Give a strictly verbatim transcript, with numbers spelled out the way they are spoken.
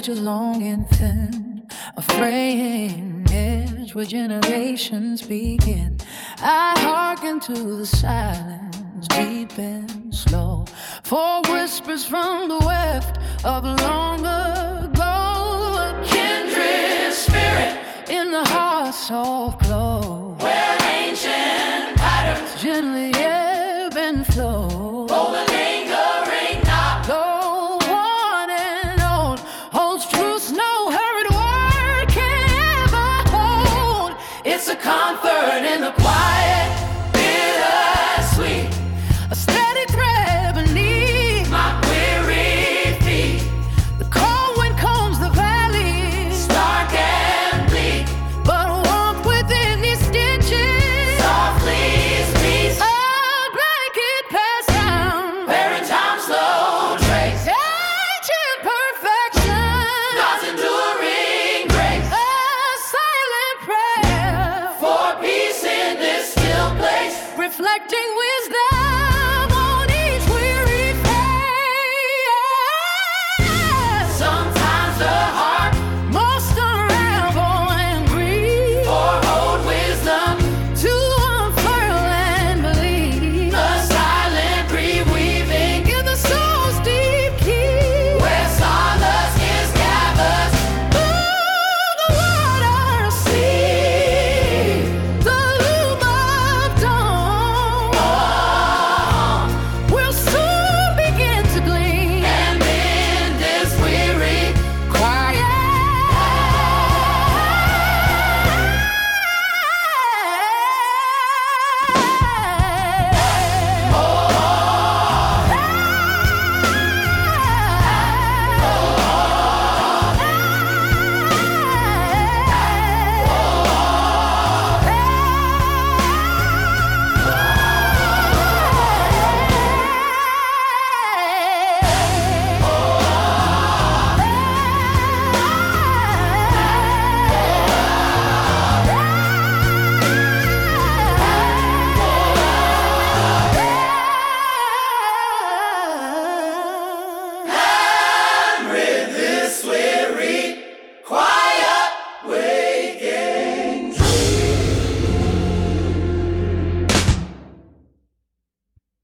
stretches long and thin, a fraying edge where generations begin. I hearken to the silence, deep and slow, for whispers from the weft of long ago. A kindred spirit in the heart's soft glow, where ancient patterns gently ebb and flow. Oh, the lingering knot, though one and old, holds truths no hurried word can ever hold. It's a comfort in the quiet,